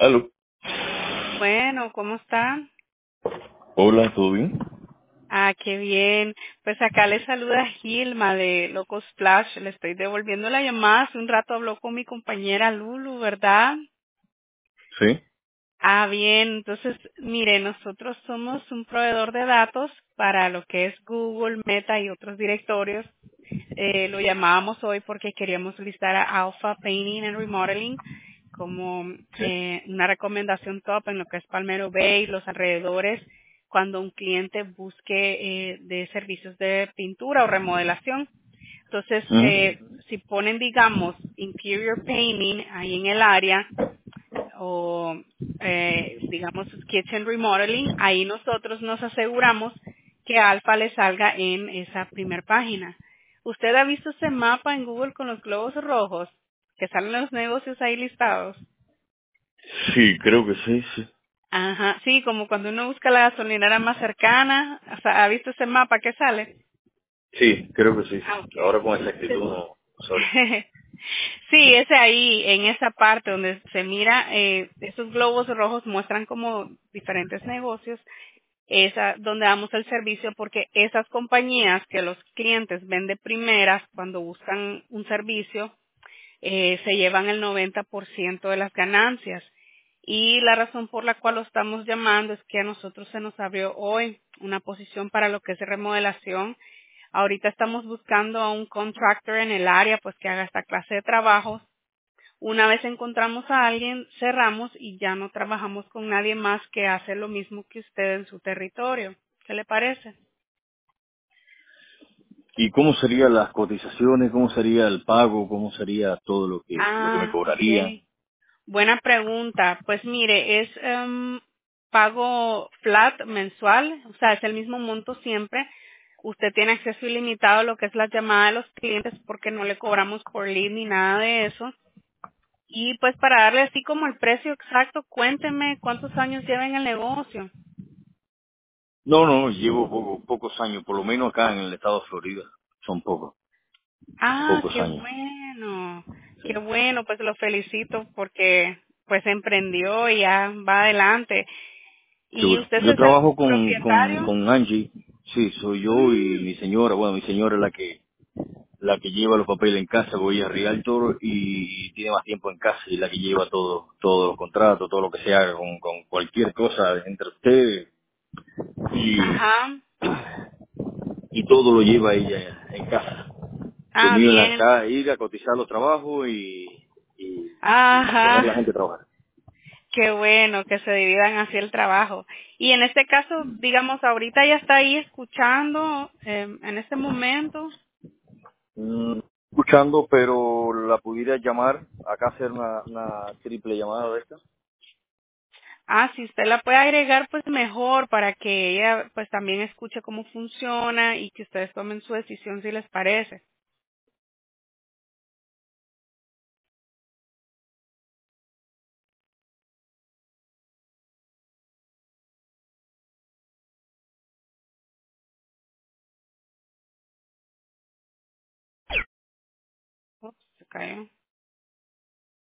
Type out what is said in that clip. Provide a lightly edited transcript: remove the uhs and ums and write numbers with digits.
Aló. Bueno, ¿cómo está? Hola, ¿todo bien? Ah, qué bien. Pues acá le saluda Gilma de Locos Splash. Le estoy devolviendo la llamada. Hace un rato habló con mi compañera Lulu, ¿verdad? Sí. Ah, bien. Entonces, mire, nosotros somos un proveedor de datos para lo que es Google, Meta y otros directorios. Lo llamábamos hoy porque queríamos listar a Alpha Painting and Remodeling como Sí. una recomendación top en lo que es Palmero Bay, los alrededores, cuando un cliente busque de servicios de pintura o remodelación. Entonces, Ujú. si ponen, digamos, interior painting ahí en el área, o digamos kitchen remodeling, ahí nosotros nos aseguramos que Alfa le salga en esa primer página. ¿Usted ha visto ese mapa en Google con los globos rojos? Que salen los negocios ahí listados. Sí, creo que sí, sí. Ajá, sí, como cuando uno busca la gasolinera más cercana, o sea, ¿ha visto ese mapa que sale? Sí, creo que sí, Ah, sí. Ahora con exactitud ok. no sabría. Sí, ese ahí, en esa parte donde se mira, esos globos rojos muestran como diferentes negocios, esa donde damos el servicio porque esas compañías que los clientes ven de primeras cuando buscan un servicio, se llevan el 90% de las ganancias. Y la razón por la cual lo estamos llamando es que a nosotros se nos abrió hoy una posición para lo que es remodelación. Ahorita estamos buscando a un contractor en el área, pues que haga esta clase de trabajos. Una vez encontramos a alguien, cerramos y ya no trabajamos con nadie más que hace lo mismo que usted en su territorio. ¿Qué le parece? ¿Y cómo serían las cotizaciones? ¿Cómo sería el pago? ¿Cómo sería todo lo que me Ah, cobrarían? ok. Buena pregunta. Pues mire, es pago flat mensual, o sea, es el mismo monto siempre. Usted tiene acceso ilimitado a lo que es la llamada de los clientes porque no le cobramos por lead ni nada de eso. Y pues para darle así como el precio exacto, cuénteme cuántos años lleva en el negocio. No, no, llevo pocos años, por lo menos acá en el estado de Florida. Son Ah, pocos años. qué Sí. bueno, pues lo felicito porque pues emprendió y ya va adelante. ¿Y Seguro. usted Yo es el trabajo propietario? con Angie. Sí, soy yo y Mm. mi señora. Bueno, mi señora es la que lleva los papeles en casa, voy a Realtor y tiene más tiempo en casa y la que lleva todos los contratos, todo lo que se haga con cualquier cosa entre ustedes Ajá. y todo lo lleva ella en casa. Lo Ah, mío es bien. acá, ir a cotizar los trabajos y poner la Ajá. gente a trabajar. Qué bueno que se dividan así el trabajo. Y en este caso, digamos, ahorita ya está ahí escuchando en este momento. Escuchando, pero la pudiera llamar, acá hacer una triple llamada de esta. Ah, si usted la puede agregar, pues mejor para que ella pues también escuche cómo funciona y que ustedes tomen su decisión si les parece. Ups, se cayó.